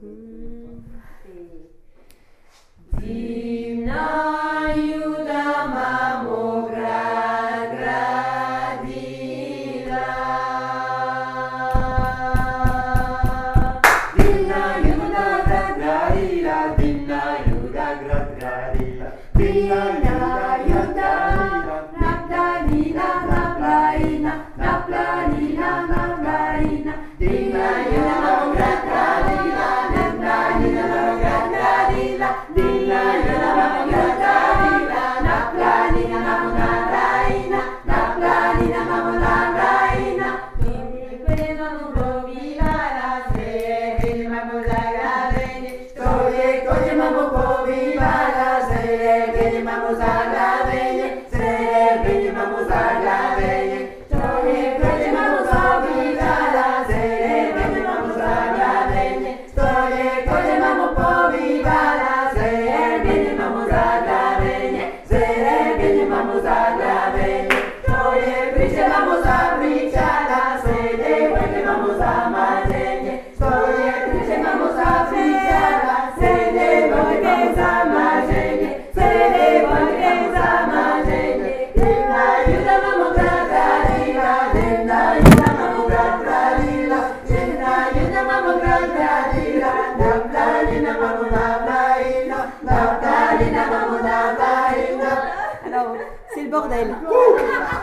Dimna iuda mamo gradila. Dimna iuda gradila, dimna iuda gradila, dimna iuda naplanina, naplaina, naplanina, naplaina, dimna iuda mamo gradila, naplanina, mamo gradila. Dimna iuda mamo gradila, naplanina, mamo gradila, naplanina, mamo gradila. Dimna mamo povivara, sere mamo zagraveni, stoje koje mamo povivara, sere mamo zagraveni, sere mamo zagraveni, stoje koje mamo povivara, sere mamo zagraveni, stoje koje mamo povivara. Alors, c'est le bordel.